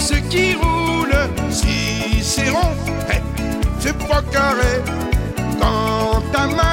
ce qui roule. Si c'est rond, c'est pas carré. Quand ta main